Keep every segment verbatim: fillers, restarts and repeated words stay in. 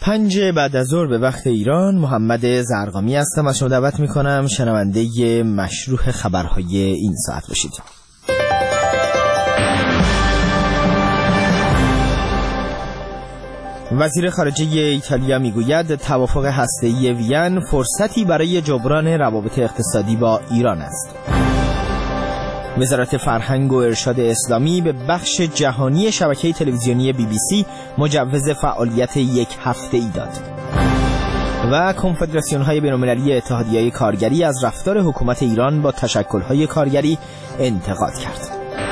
پنج بعد از ظهر به وقت ایران، محمد زرقامی هستم و شما دعوت میکنم شنونده مشروح خبرهای این ساعت باشید. وزیر خارجه ایتالیا میگوید توافق هسته‌ای وین فرصتی برای جبران روابط اقتصادی با ایران است. وزارت فرهنگ و ارشاد اسلامی به بخش جهانی شبکه تلویزیونی بی بی سی مجوز فعالیت یک هفته ای داد. و کنفدراسیون‌های بین‌المللی اتحادیه کارگری از رفتار حکومت ایران با تشکل‌های کارگری انتقاد کرد.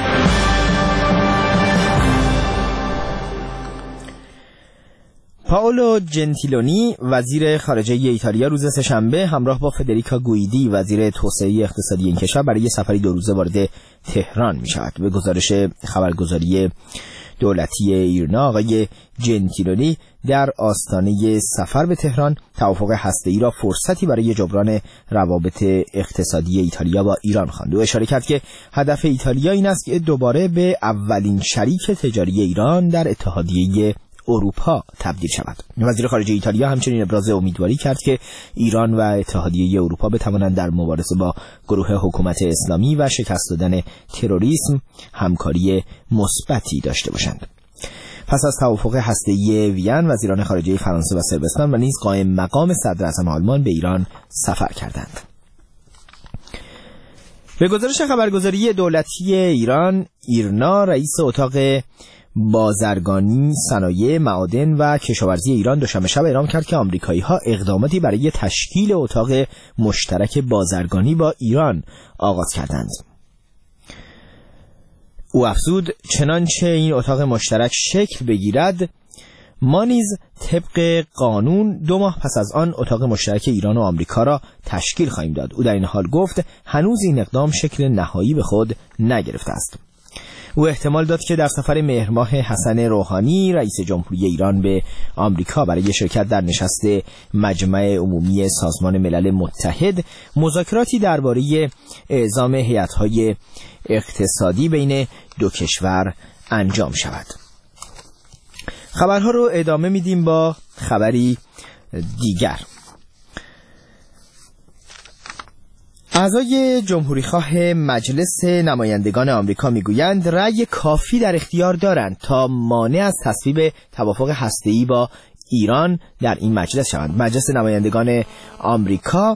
پائولو جنتیلونی وزیر خارجه ایتالیا روز سه‌شنبه همراه با فدریکا گویدی وزیر توسعه اقتصادی این کشور برای سفری دو روزه وارد تهران می شود. به گزارش خبرگزاری دولتی ایرنا، آقای جنتیلونی در آستانه سفر به تهران توافق هسته‌ای را فرصتی برای جبران روابط اقتصادی ایتالیا با ایران خواند. او اشاره کرد که هدف ایتالیا این است که دوباره به اولین شریک تجاری ایران در اتحادیه اروپا تبدیل شود. وزیر خارجه ایتالیا همچنین ابراز امیدواری کرد که ایران و اتحادیه اروپا بتوانند در مبارزه با گروه حکومت اسلامی و شکست دادن تروریسم همکاری مثبتی داشته باشند. پس از توافق هسته‌ای وین، وزیران خارجه فرانسه و صربستان و نیز قائم مقام صدر اعظم آلمان به ایران سفر کردند. به گزارش خبرگزاری دولتی ایران، ایرنا رئیس اتاق بازرگانی، صنایع، معادن و کشاورزی ایران دوشنبه شب اعلام کرد که آمریکایی‌ها اقداماتی برای تشکیل اتاق مشترک بازرگانی با ایران آغاز کردند. او افزود چنانچه این اتاق مشترک شکل بگیرد، ما نیز طبق قانون دو ماه پس از آن اتاق مشترک ایران و آمریکا را تشکیل خواهیم داد. او در این حال گفت هنوز این اقدام شکل نهایی به خود نگرفته است. او احتمال داد که در سفر مهر ماه حسن روحانی رئیس جمهوری ایران به آمریکا برای شرکت در نشست مجمع عمومی سازمان ملل متحد مذاکراتی درباره اعزام هیئت‌های اقتصادی بین دو کشور انجام شود. خبرها رو ادامه میدیم با خبری دیگر. اعضای جمهوری خواه مجلس نمایندگان آمریکا میگویند رأی کافی در اختیار دارند تا مانع از تصویب توافق هسته‌ای با ایران در این مجلس شوند. مجلس نمایندگان آمریکا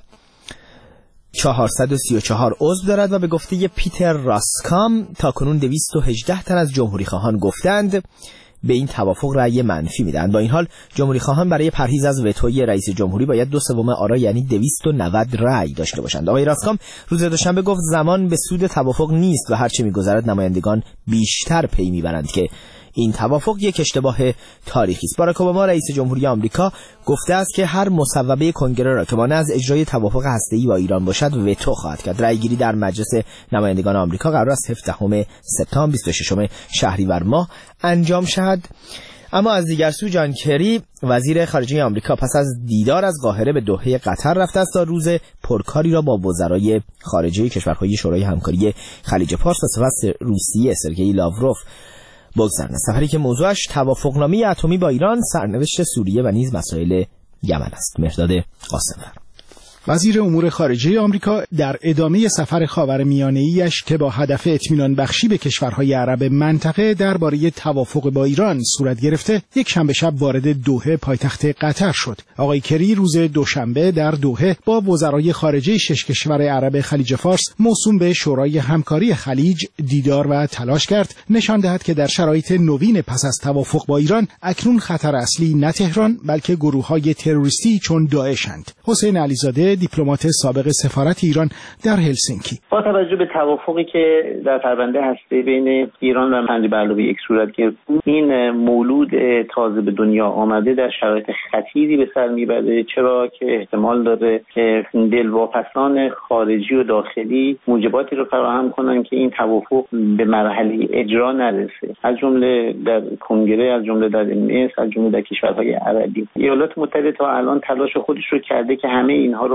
چهارصد و سی و چهار عضو دارد و به گفته پیتر راسکام تاکنون دویست و هجده تن از جمهوری خواهان گفتند به این توافق رأی منفی میدن. با این حال جمهوری خواهان برای پرهیز از وتوی رئیس جمهوری باید دو سوم آرا یعنی دویست و نود رأی داشته باشند. آقای راسکام روز دوشنبه گفت زمان به سود توافق نیست و هرچه میگذرد نمایندگان بیشتر پی میبرند که این توافق یک اشتباه تاریخی است. باراک اوباما رئیس جمهوری آمریکا گفته است که هر مصوبه کنگره را که مانع از اجرای توافق هسته‌ای با ایران باشد وتو خواهد کرد. رأیگیری در مجلس نمایندگان آمریکا قرار است هفدهم سپتامبر بیست و ششم شهریور ماه انجام شود. اما از دیگر سو جان کری وزیر خارجه آمریکا پس از دیدار از قاهره به دوحه قطر رفته است تا روز پرکاری را با وزرای خارجه کشورهای شورای همکاری خلیج فارس و سفیر روسیه سرگئی لاوروف بگذرد. سفری که موضوعش توافقنامه اتمی با ایران، سرنوشت سوریه و نیز مسائل یمن است. مهرداد قاسم‌فر وزیر امور خارجه آمریکا در ادامه سفر خاورمیانه‌ایش که با هدف اطمینان بخشی به کشورهای عرب منطقه درباره توافق با ایران صورت گرفته، یک شنبه شب وارد دوحه پایتخت قطر شد. آقای کری روز دوشنبه در دوحه با وزرای خارجه شش کشور عرب خلیج فارس موسوم به شورای همکاری خلیج دیدار و تلاش کرد نشان دهد که در شرایط نوین پس از توافق با ایران اکنون خطر اصلی نه تهران بلکه گروه‌های تروریستی چون داعشند. حسین علیزاده دیپلمات سابق سفارت ایران در هلسینکی: با توجه به توافقی که در پرونده هسته بین ایران و پنج به علاوه یک صورت گرفت، این مولود تازه به دنیا آمده در شرایط خطیری به سر میبره، چرا که احتمال داره که دلواپسان خارجی و داخلی موجباتی رو فراهم کنن که این توافق به مرحله اجرا نرسه، از جمله در کنگره، از جمله در مصر، از جمله در کشورهای عربی. ایالات متحده تا الان تلاش خودش رو کرده که همه اینها رو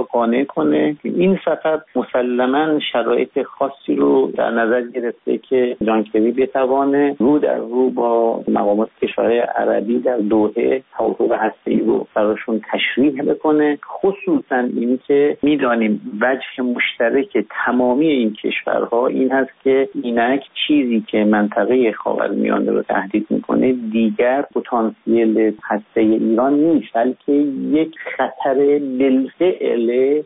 قانع کنه. این سفر مسلماً شرایط خاصی رو در نظر گرفته که جان کری بتوانه رو در رو با مقامات کشورهای عربی در دوحه توافق هسته‌ای رو براشون تشریح بکنه، خصوصاً این که میدانیم وجه مشترک تمامی این کشورها این هست که اینک چیزی که منطقه خاورمیانه رو تهدید میکنه دیگر پتانسیل هسته ایران نیست، بلکه یک خطر بالفعل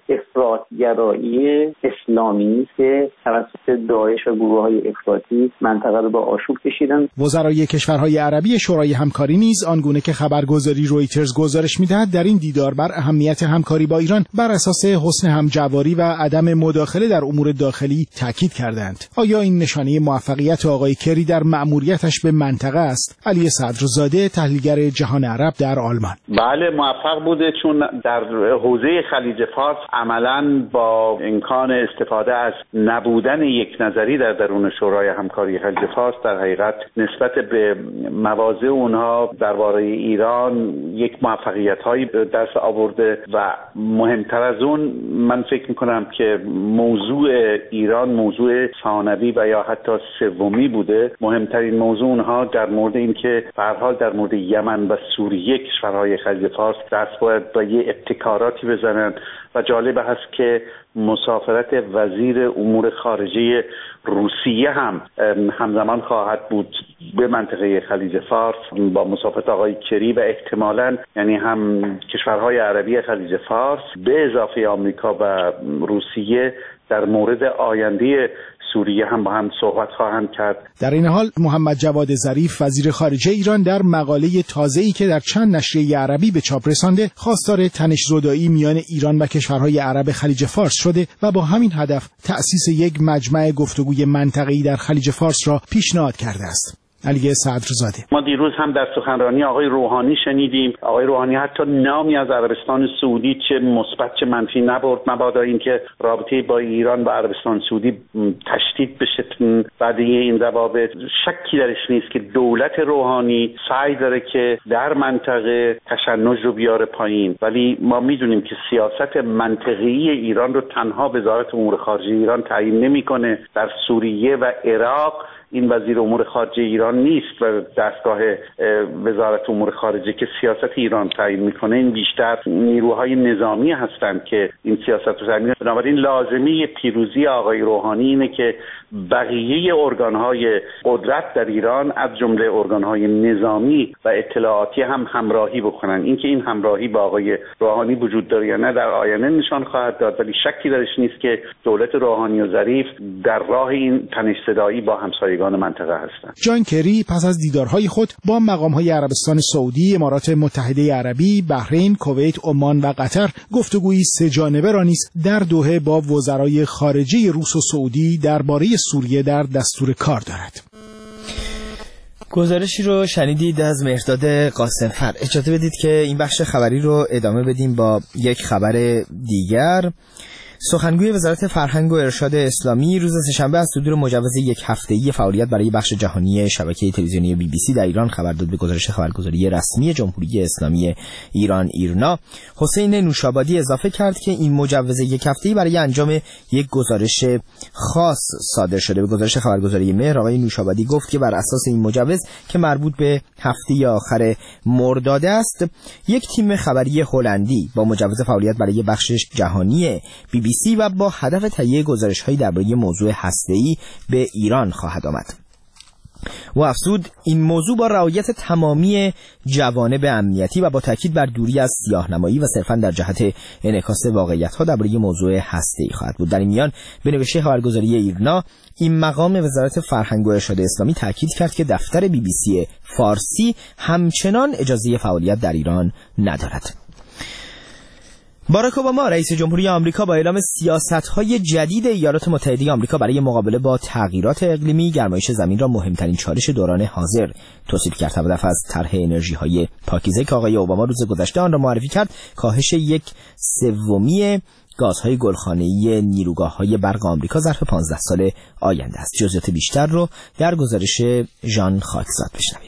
افراطگرایی اسلامی است که توسط داعش و گروه‌های افراطی منطقه رو به آشوب کشیدن. وزرای کشورهای عربی شورای همکاری نیز آنگونه که خبرگزاری رویترز گزارش می‌دهد در این دیدار بر اهمیت همکاری با ایران بر اساس حسن همجواری و عدم مداخله در امور داخلی تاکید کردند. آیا این نشانه موفقیت آقای کری در مأموریتش به منطقه است؟ علی صدرزاده، تحلیلگر جهان عرب در آلمان: بله، موفق بوده، چون در حوزه خلیج فارس عملاً با امکان استفاده از نبودن یک نظری در درون شورای همکاری خلیج فارس در حقیقت نسبت به مواضع اونها درباره ایران یک موفقیت‌هایی دست آورده و مهمتر از اون من فکر می‌کنم که موضوع ایران موضوع ثانوی و یا حتی سومی بوده. مهمترین موضوع اونها در مورد این که به هر حال در مورد یمن و سوریه کشورهای خلیج فارس دست باید با یه ابتکاراتی بزنن و جالب هست که مسافرت وزیر امور خارجه روسیه هم همزمان خواهد بود به منطقه خلیج فارس با مسافرت آقای کری و احتمالاً یعنی هم کشورهای عربی خلیج فارس به اضافه آمریکا و روسیه در مورد آینده سوریه هم با هم صحبت خواهند کرد. در این حال محمد جواد ظریف وزیر خارجه ایران در مقاله تازه‌ای که در چند نشریه عربی به چاپ رسانده خواستار تنش‌زدایی میان ایران و کشورهای عرب خلیج فارس شده و با همین هدف تأسیس یک مجمع گفتگوی منطقه‌ای در خلیج فارس را پیشنهاد کرده است. علی صدرزاده: ما دیروز هم در سخنرانی آقای روحانی شنیدیم، آقای روحانی حتی نامی از عربستان سعودی چه مثبت چه منفی نبرد، مبادا اینکه رابطه با ایران و عربستان سعودی تشدید بشه بعد این روابط. شکی درش نیست که دولت روحانی سعی داره که در منطقه تشنج رو بیاره پایین، ولی ما میدونیم که سیاست منطقه‌ای ایران رو تنها وزارت امور خارجه ایران تعیین نمی‌کنه. در سوریه و عراق این وزیر امور خارجه ایران نیست و دستگاه وزارت امور خارجه که سیاست ایران تعیین میکنه، این بیشتر نیروهای نظامی هستند که این سیاست رو تعیین میکنن. بنابراین لازمه پیروزی آقای روحانی اینه که بقیه ارگانهای قدرت در ایران از جمله ارگانهای نظامی و اطلاعاتی هم همراهی بکنن. اینکه این همراهی با آقای روحانی وجود داره یا نه در آینده نشان خواهد داد، ولی شکی درش نیست که دولت روحانی و ظریف در راه این تنش‌زدایی با همسایگان منطقه هستند. جان کری پس از دیدارهای خود با مقام‌های عربستان سعودی، امارات متحده عربی، بحرین، کویت، عمان و قطر گفتگویی سه جانبه را نیز در دوحه با وزرای خارجه روس و سعودی درباره سوریه در دستور کار دارد. گزارشی رو شنیدید از مهرداد قاسم‌فر. اجازه بدید که این بخش خبری رو ادامه بدیم با یک خبر دیگر. سخنگوی وزارت فرهنگ و ارشاد اسلامی روز سه‌شنبه از صدور مجوز یک هفته‌ای فعالیت برای بخش جهانی شبکه تلویزیونی بی بی سی در ایران خبر داد. به گزارش خبرگزاری رسمی جمهوری اسلامی ایران ایرنا، حسین نوشابادی اضافه کرد که این مجوز یک هفته‌ای برای انجام یک گزارش خاص صادر شده. به گزارش خبرگزاری مهر، آقای نوشابادی گفت که بر اساس این مجوز که مربوط به هفته آخر مرداد است، یک تیم خبری هلندی با مجوز فعالیت برای بخش جهانی بی بی سی و با هدف تهیه گزارش‌هایی درباره موضوع هسته‌ای به ایران خواهد آمد. و افزود این موضوع با رعایت تمامی جوانب امنیتی و با تاکید بر دوری از سیاه‌نمایی و صرفاً در جهت انعکاس واقعیت‌ها درباره موضوع هسته‌ای خواهد بود. در این میان به نوشته خبرگزاری ایرنا، این مقام وزارت فرهنگ و ارشاد اسلامی تاکید کرد که دفتر بی بی سی فارسی همچنان اجازه فعالیت در ایران ندارد. باراک اوباما رئیس جمهوری آمریکا با اعلام سیاست‌های جدید ایالات متحده آمریکا برای مقابله با تغییرات اقلیمی، گرمایش زمین را مهمترین چالش دوران حاضر توصیف کرد. هدف از طرح انرژی‌های پاکیزه که آقای اوباما روز گذشته آن را معرفی کرد، کاهش یک سومی گازهای گلخانه‌ای نیروگاه‌های برق آمریکا ظرف پانزده سال آینده است. جزئیات بیشتر رو در گزارش ژان خاکزاد بشنویم.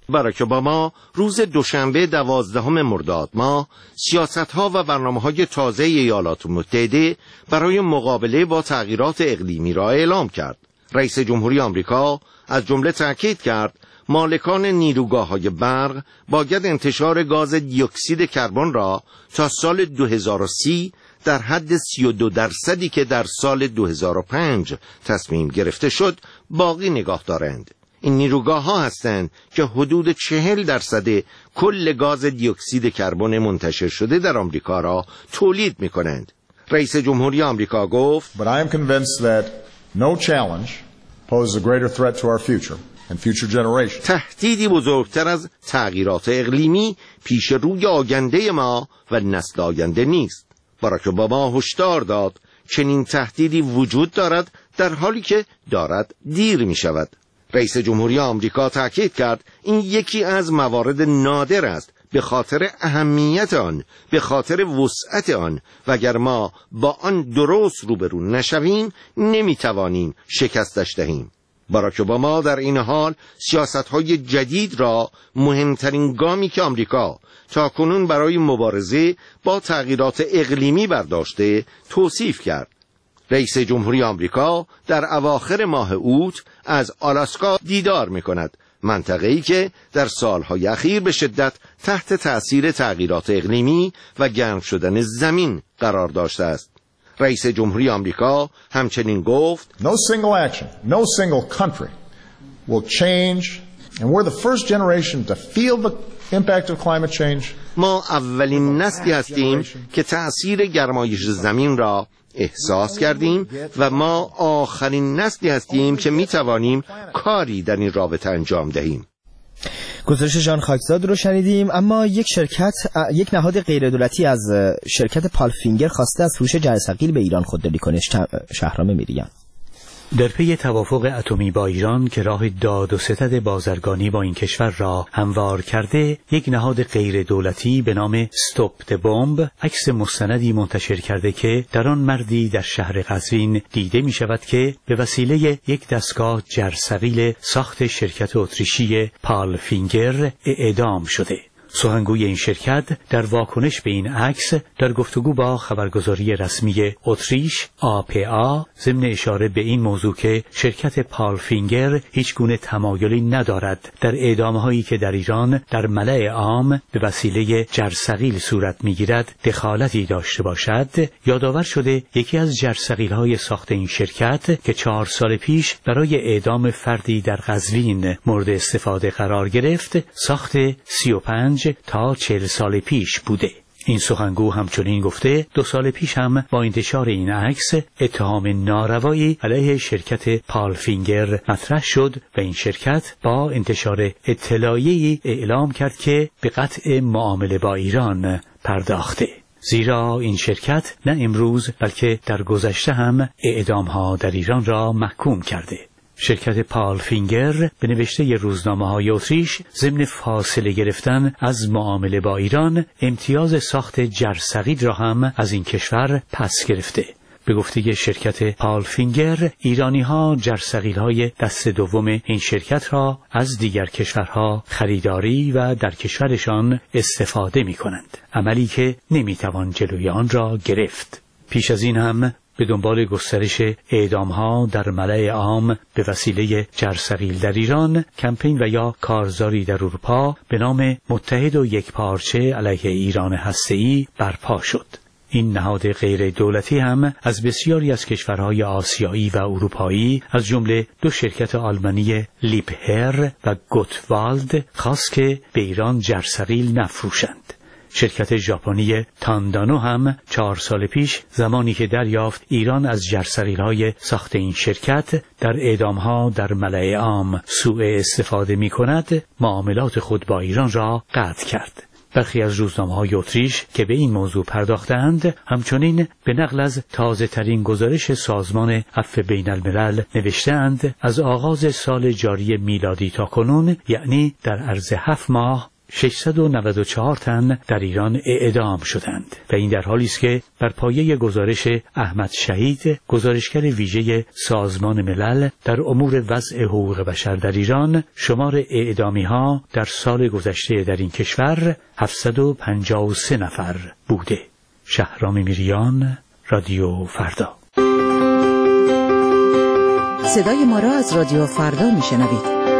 باراک اوباما روز دوشنبه دوازدهم مرداد ماه سیاست‌ها و برنامه‌های تازه ایالات متحده برای مقابله با تغییرات اقلیمی را اعلام کرد. رئیس جمهوری آمریکا از جمله تأکید کرد مالکان نیروگاه‌های برق باید انتشار گاز دی اکسید کربن را تا سال دو هزار و سی در حد سی و دو درصدی که در سال دو هزار و پنج تصمیم گرفته شد باقی نگاه دارند. این نیروگاه‌ها هستند که حدود چهل درصد کل گاز دی اکسید کربن منتشر شده در آمریکا را تولید می‌کنند. رئیس جمهوری آمریکا گفت: But I am convinced that no challenge poses a greater threat to our future and future generations. تهدیدی بزرگتر از تغییرات اقلیمی پیش روی آینده ما و نسل آینده نیست. باراک اوباما هشدار داد چنین تهدیدی وجود دارد در حالی که دارد دیر می شود. رئیس جمهوری آمریکا تاکید کرد این یکی از موارد نادر است به خاطر اهمیت آن، به خاطر وسعت آن و اگر ما با آن درست روبرو نشویم نمیتوانیم شکستش دهیم. باراک اوباما در این حال سیاست‌های جدید را مهمترین گامی که آمریکا تاکنون برای مبارزه با تغییرات اقلیمی برداشته توصیف کرد. رئیس جمهوری آمریکا در اواخر ماه اوت از آلاسکا دیدار می‌کند، منطقه‌ای که در سالهای اخیر به شدت تحت تأثیر تغییرات اقلیمی و گرم شدن زمین قرار داشته است. رئیس جمهوری آمریکا همچنین گفت: No single action, no single country will change and we're the first generation to feel the impact of climate change. ما اولین نسلی هستیم که تأثیر گرمایش زمین را احساس کردیم و ما آخرین نسلی هستیم که می توانیم کاری در این رابطه انجام دهیم. گزارش ژان خاکزاد رو شنیدیم. اما یک شرکت یک نهاد غیردولتی از شرکت پالفینگر خواسته از فروش جرثقیل به ایران خودداری کنه. شهرام میریان در پی توافق اتمی با ایران که راه داد و ستد بازرگانی با این کشور را هموار کرده، یک نهاد غیر دولتی به نام استاپ د بمب عکس مستندی منتشر کرده که در آن مردی در شهر قزوین دیده می شود که به وسیله یک دستگاه جرثقیل ساخت شرکت اتریشی پالفینگر اعدام شده. سخنگوی این شرکت در واکنش به این عکس در گفتگو با خبرگزاری رسمی اتریش آ پی آ ضمن اشاره به این موضوع که شرکت پالفینگر هیچ گونه تمایلی ندارد در اعدام‌هایی که در ایران در ملأ عام به وسیله جرثقیل صورت می‌گیرد دخالتی داشته باشد، یادآور شده یکی از جرثقیل‌های ساخت این شرکت که چهار سال پیش برای اعدام فردی در قزوین مورد استفاده قرار گرفت، ساخت سی و پنج تا چهل سال پیش بوده. این سخنگو همچنین گفته دو سال پیش هم با انتشار این عکس اتهام ناروایی علیه شرکت پالفینگر مطرح شد و این شرکت با انتشار اطلاعیه‌ای اعلام کرد که به قطع معامله با ایران پرداخته. زیرا این شرکت نه امروز بلکه در گذشته هم اعدام‌ها در ایران را محکوم کرده. شرکت پالفینگر به نوشته روزنامه‌های اتریش ضمن فاصله گرفتن از معامله با ایران امتیاز ساخت جرثقیل را هم از این کشور پس گرفته. به گفته شرکت پالفینگر، ایرانی‌ها جرثقیل‌های دست دوم این شرکت را از دیگر کشورها خریداری و در کشورشان استفاده می‌کنند، عملی که نمی‌توان جلوی آن را گرفت. پیش از این هم به دنبال گسترش اعدام‌ها در ملأ عام به وسیله جرثقیل در ایران، کمپین و یا کارزاری در اروپا به نام متحد و یکپارچه علیه ایران هسته‌ای برپا شد. این نهاد غیر دولتی هم از بسیاری از کشورهای آسیایی و اروپایی از جمله دو شرکت آلمانی لیبهر و گوتوالد خواست که به ایران جرثقیل نفروشند. شرکت ژاپنی تاندانو هم چهار سال پیش زمانی که دریافت ایران از جرثقیل‌های ساخت این شرکت در اعدام‌ها در ملأ عام سوء استفاده می‌کند، معاملات خود با ایران را قطع کرد. برخی از روزنامه‌های اتریش که به این موضوع پرداختند همچنین به نقل از تازه‌ترین گزارش سازمان عفو بین الملل نوشتند از آغاز سال جاری میلادی تا کنون، یعنی در عرض هفت ماه، ششصد و نود و چهار تن در ایران اعدام شدند و این در حالی است که بر پایه گزارش احمد شهید، گزارشگر ویژه سازمان ملل در امور وضع حقوق بشر در ایران، شمار اعدامی ها در سال گذشته در این کشور هفتصد و پنجاه و سه نفر بوده. شهرام میریان، رادیو فردا. صدای ما را از رادیو فردا میشنوید.